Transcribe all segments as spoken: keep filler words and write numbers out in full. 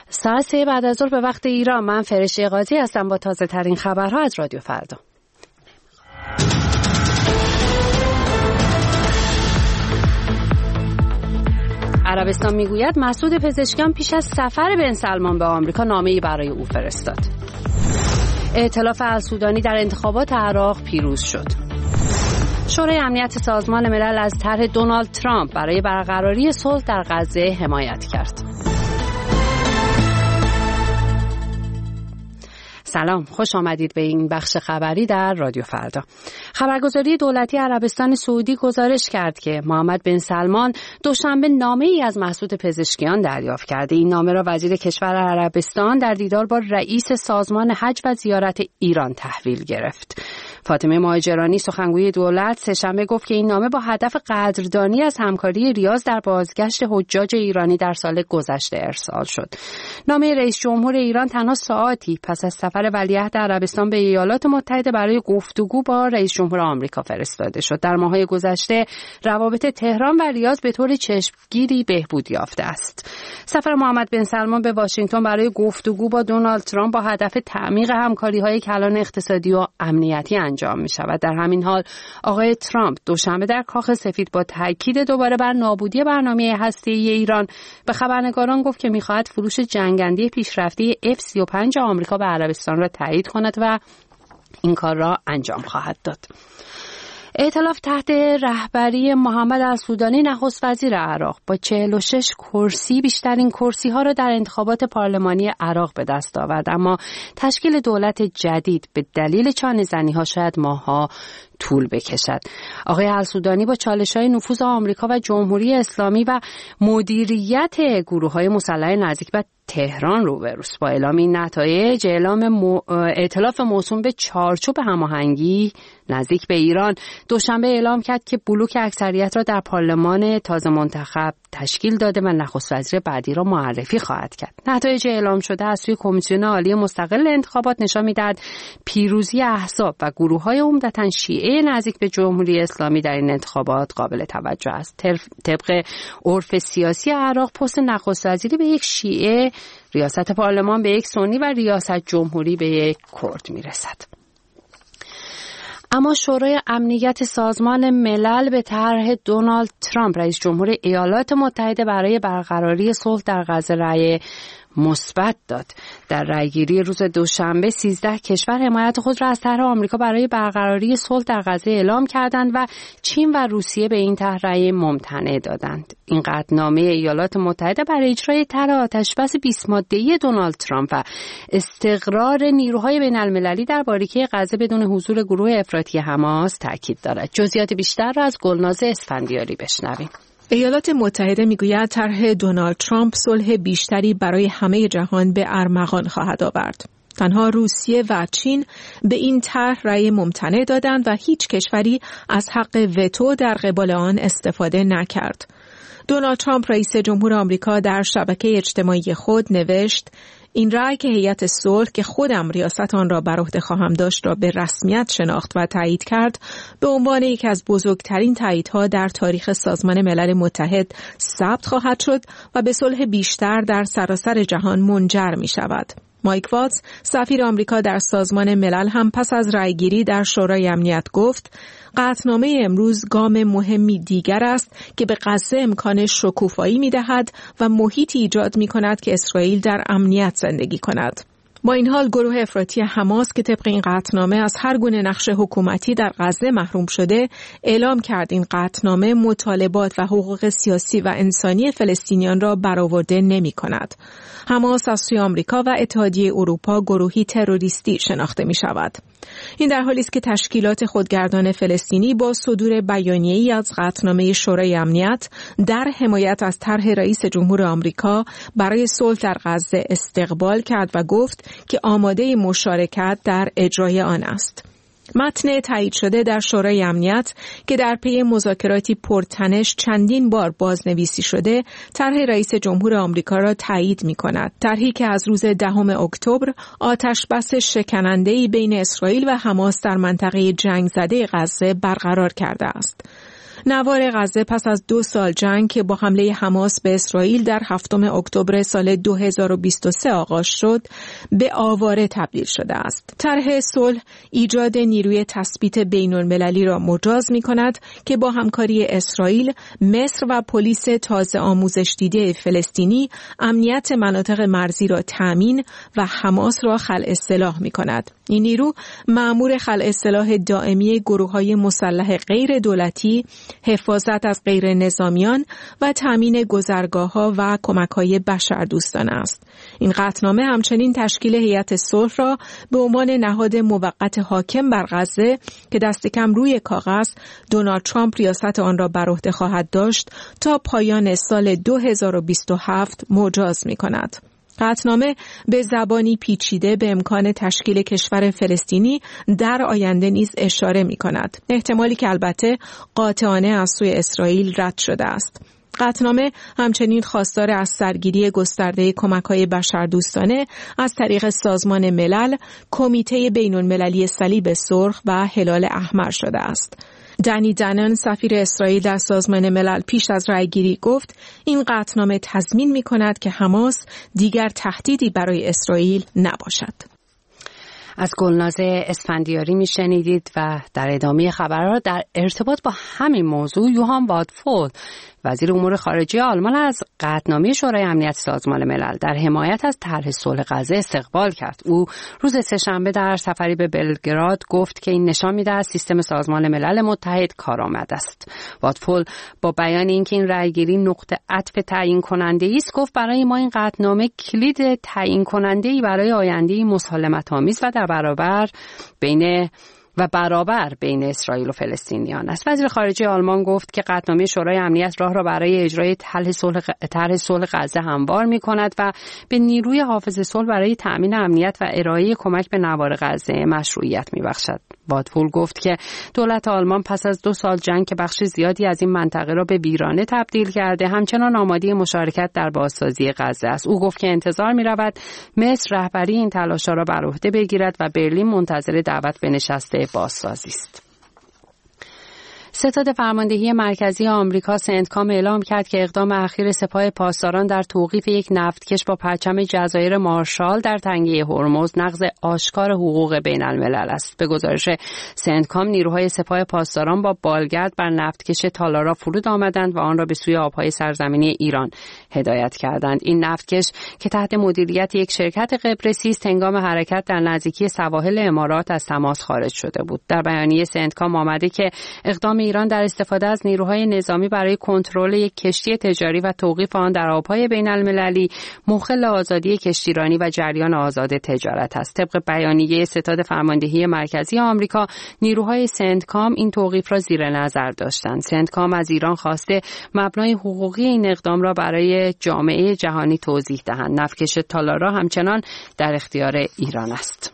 ساعت سه بعد از ظهر به وقت ایران. من فرشته قاضی هستم با تازه ترین خبرها از رادیو فردا. عربستان میگوید مسعود پزشکیان پیش از سفر بن سلمان به آمریکا نامه‌ای برای او فرستاد. ائتلاف السودانی در انتخابات عراق پیروز شد. شورای امنیت سازمان ملل از طرح دونالد ترامپ برای برقراری صلح در غزه حمایت کرد. سلام، خوش آمدید به این بخش خبری در رادیو فردا. خبرگزاری دولتی عربستان سعودی گزارش کرد که محمد بن سلمان دوشنبه نامه‌ای از مسعود پزشکیان دریافت کرده. این نامه را وزیر کشور عربستان در دیدار با رئیس سازمان حج و زیارت ایران تحویل گرفت. فاطمه مهاجرانی سخنگوی دولت سه‌شنبه گفت که این نامه با هدف قدردانی از همکاری ریاض در بازگشت حجاج ایرانی در سال گذشته ارسال شد. نامه رئیس جمهور ایران تنها ساعاتی پس از سفر ولیعهد عربستان به ایالات متحده برای گفتگو با رئیس جمهور آمریکا فرستاده شد. در ماه‌های گذشته روابط تهران و ریاض به طور چشمگیری بهبود یافته است. سفر محمد بن سلمان به واشنگتن برای گفتگو با دونالد ترامپ با هدف تعمیق همکاری‌های کلان اقتصادی و امنیتی انجام می‌شود. در همین حال آقای ترامپ دوشنبه در کاخ سفید با تاکید دوباره بر نابودی برنامه هسته‌ای ایران به خبرنگاران گفت که می‌خواهد فروش جنگنده پیشرفته اف سی و پنج آمریکا به عربستان را تایید کند و این کار را انجام خواهد داد. ائتلاف تحت رهبری محمد السودانی نخست وزیر عراق با چهل و شش کرسی بیشترین کرسی ها را در انتخابات پارلمانی عراق به دست آورد، اما تشکیل دولت جدید به دلیل چانه‌زنی ها شاید ماه‌ها طول بکشد. آقای السودانی با چالش‌های نفوذ آمریکا و جمهوری اسلامی و مدیریت گروه‌های مسلح نزدیک به تهران روبروست. با اعلام این نتایج اعلام مو... ائتلاف موسوم به چارچوب هماهنگی نزدیک به ایران دوشنبه اعلام کرد که بلوک اکثریت را در پارلمان تازه منتخب تشکیل داده و نخست وزیر بعدی را معرفی خواهد کرد. نتایج اعلام شده از سوی کمیسیون عالی مستقل انتخابات نشان می‌دهد پیروزی احزاب و گروه‌های عمدتاً شیعه نزدیک به جمهوری اسلامی در این انتخابات قابل توجه است. طبق عرف سیاسی عراق پست نخست وزیری به یک شیعه، ریاست پارلمان به یک سنی و ریاست جمهوری به یک کرد میرسد. اما شورای امنیت سازمان ملل به طرح دونالد ترامپ رئیس جمهور ایالات متحده برای برقراری صلح در غزه رأی مثبت داد. در رأیگیری روز دوشنبه سیزده کشور حمایت خود را از طرح آمریکا برای برقراری صلح در غزه اعلام کردند و چین و روسیه به این طرح رأی ممتنع دادند. این قطعنامه ایالات متحده برای اجرای طرح آتشبس بیست ماده‌ای دونالد ترامپ و استقرار نیروهای بین‌المللی در باریکه غزه بدون حضور گروه افراطی حماس تاکید دارد. جزئیات بیشتر را از گلناز اسفندیاری بشنویم. ایالات متحده میگوید طرح دونالد ترامپ صلح بیشتری برای همه جهان به ارمغان خواهد آورد. تنها روسیه و چین به این طرح رأی ممتنع دادند و هیچ کشوری از حق وتو در قبال آن استفاده نکرد. دونالد ترامپ رئیس جمهور آمریکا در شبکه اجتماعی خود نوشت: این رأی که هیئت صلح که خودم ریاست آن را بر عهده خواهم داشت را به رسمیت شناخت و تایید کرد، به عنوان یکی از بزرگترین تاییدها در تاریخ سازمان ملل متحد ثبت خواهد شد و به صلح بیشتر در سراسر جهان منجر می شود. مایک واتس، سفیر آمریکا در سازمان ملل، هم پس از رأیگیری در شورای امنیت گفت: قطعنامه امروز گام مهمی دیگر است که به غزه امکان شکوفایی می‌دهد و محیطی ایجاد می‌کند که اسرائیل در امنیت زندگی کند. با این حال گروه افراطی حماس که طبق این قطعنامه از هر گونه نقش حکومتی در غزه محروم شده، اعلام کرد این قطعنامه مطالبات و حقوق سیاسی و انسانی فلسطینیان را برآورده نمی‌کند. حماس از سوی آمریکا و اتحادیه اروپا گروهی تروریستی شناخته می‌شود. این در حالی است که تشکیلات خودگردان فلسطینی با صدور بیانیه‌ای از قطعنامه شورای امنیت در حمایت از طرح رئیس جمهور آمریکا برای صلح در غزه استقبال کرد و گفت که آماده مشارکت در اجرای آن است. متن تایید شده در شورای امنیت که در پی مذاکراتی پرتنش چندین بار بازنویسی شده، طرح رئیس جمهور آمریکا را تایید می‌کند. طرحی که از روز دهم اکتبر آتشبس شکننده‌ای بین اسرائیل و حماس در منطقه جنگ زده غزه برقرار کرده است. نوار غزه پس از دو سال جنگ که با حمله حماس به اسرائیل در هفتم اکتبر سال دو هزار و بیست و سه آغاز شد، به آواره تبدیل شده است. طرح صلح ایجاد نیروی تثبیت بین‌المللی را مجاز می‌کند که با همکاری اسرائیل، مصر و پلیس تازه آموزش دیده فلسطینی امنیت مناطق مرزی را تامین و حماس را خلع سلاح می‌کند. این نیرو مأمور خلع سلاح دائمی گروه‌های مسلح غیر دولتی، حفاظت از غیر نظامیان و تامین گذرگاه‌ها و کمک‌های بشردوستانه است. این قطعنامه همچنین تشکیل هیئت صلح را به عنوان نهاد موقت حاکم بر غزه که دست کم روی کاغذ دونالد ترامپ ریاست آن را بر عهده خواهد داشت تا پایان سال دو هزار و بیست و هفت مجاز می‌کند. قطعنامه به زبانی پیچیده به امکان تشکیل کشور فلسطینی در آینده نیز اشاره می‌کند، احتمالی که البته قاطعانه از سوی اسرائیل رد شده است. قطعنامه همچنین خواستار از سرگیری گسترده کمک‌های بشردوستانه از طریق سازمان ملل، کمیته بین‌المللی صلیب سرخ و هلال احمر شده است. دنی دنن سفیر اسرائیل در سازمان ملل پیش از رأیگیری گفت این قطعنامه تضمین می‌کند که حماس دیگر تهدیدی برای اسرائیل نباشد. از گلناز اسفندیاری میشنیدید و در ادامه خبرها در ارتباط با همین موضوع یوهان وادفول وزیر امور خارجه آلمان از قطعنامه شورای امنیت سازمان ملل در حمایت از طرح صلح غزه استقبال کرد. او روز سه‌شنبه در سفری به بلگراد گفت که این نشان می‌دهد سیستم سازمان ملل متحد کارآمد است. وادفول با بیان اینکه این رأیگیری نقطه عطف تعیین کننده‌ای است گفت برای ما این قطعنامه کلید تعیین کننده‌ای برای آینده مسالمت‌آمیز و در برابر بین و برابر بین اسرائیل و فلسطینیان است. وزیر خارجه آلمان گفت که قطعنامه شورای امنیت راه را برای اجرای طرح صلح طرح صلح غزه هموار می‌کند و به نیروی حافظ صلح برای تأمین امنیت و ارائه کمک به نوار غزه مشروعیت می‌بخشد. وادفول گفت که دولت آلمان پس از دو سال جنگ که بخش زیادی از این منطقه را به ویرانه تبدیل کرده، همچنان آماده مشارکت در بازسازی غزه است. او گفت که انتظار می‌رود مصر رهبری این تلاش‌ها را بر عهده بگیرد و برلین منتظر دعوت به نشست بازسازی است. ستاد فرماندهی مرکزی آمریکا سنتکام اعلام کرد که اقدام اخیر سپاه پاسداران در توقیف یک نفتکش با پرچم جزایر مارشال در تنگه هرمز نقض آشکار حقوق بین الملل است. به گزارش سنتکام نیروهای سپاه پاسداران با بالگرد بر نفتکش تالارا فرود آمدند و آن را به سوی آبهای سرزمینی ایران هدایت کردند. این نفتکش که تحت مدیریت یک شرکت قبرسی است هنگام حرکت در نزدیکی سواحل امارات از تماس خارج شده بود. در بیانیه سنتکام آمده که اقدام ایران در استفاده از نیروهای نظامی برای کنترل یک کشتی تجاری و توقیف آن در آبهای بین المللی مخل آزادی کشتیرانی و جریان آزاد تجارت است. طبق بیانیه ستاد فرماندهی مرکزی آمریکا، نیروهای سنتکام این توقیف را زیر نظر داشتند. سنتکام از ایران خواسته مبنای حقوقی این اقدام را برای جامعه جهانی توضیح دهند. نفتکش تالارا همچنان در اختیار ایران است.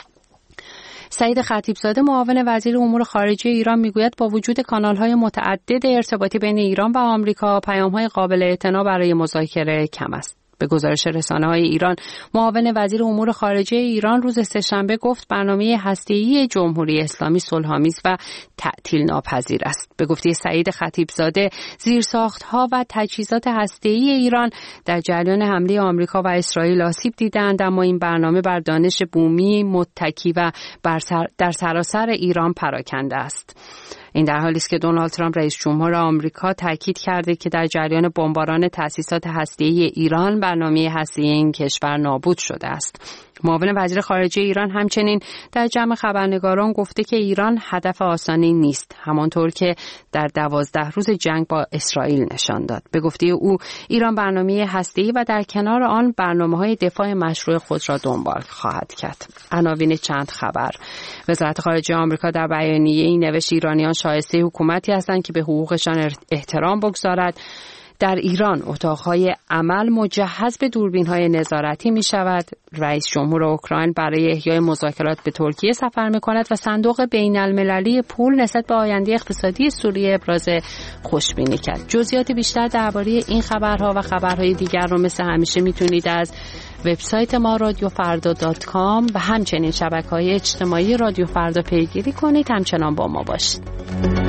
سعید خطیبزاده معاون وزیر امور خارجه ایران میگوید با وجود کانال‌های متعدد ارتباطی بین ایران و آمریکا پیام‌های قابل اعتنا برای مذاکره کم است. به گزارش رسانه‌های ایران، معاون وزیر امور خارجه ایران روز سه‌شنبه گفت برنامه هسته‌ای جمهوری اسلامی صلح‌آمیز و تعطیل ناپذیر است. به گفته سعید خطیبزاده، زیرساخت‌ها و تجهیزات هسته‌ای ایران در جریان حمله آمریکا و اسرائیل آسیب دیدند، اما این برنامه بر دانش بومی متکی و بر سر در سراسر ایران پراکنده است. این در حالی است که دونالد ترامپ رئیس جمهور آمریکا تاکید کرده که در جریان بمباران تأسیسات هسته‌ای ایران برنامه هسته‌ای این کشور نابود شده است. معاون وزیر خارجه ایران همچنین در جمع خبرنگاران گفته که ایران هدف آسانی نیست، همانطور که در دوازده روز جنگ با اسرائیل نشان داد. به گفته او ایران برنامه هسته‌ای و در کنار آن برنامه‌های دفاع مشروع خود را دنبال خواهد کرد. عناوین چند خبر. وزارت خارجه آمریکا در بیانیه‌ای نوشت ایرانیان شایسته حکومتی هستند که به حقوقشان احترام بگذارد. در ایران اتاقهای عمل مجهز به دوربین‌های نظارتی می شود. رئیس جمهور اوکراین برای احیای مذاکرات به ترکیه سفر می کند و صندوق بین المللی پول نسبت به آینده اقتصادی سوریه ابراز خوشبینی کرد. جزئیات بیشتر درباره این خبرها و خبرهای دیگر رو مثل همیشه میتونید از وبسایت ما رادیو فردا دات کام و همچنین شبکه‌های اجتماعی رادیو فردا پیگیری کنید. همچنان با ما باشید.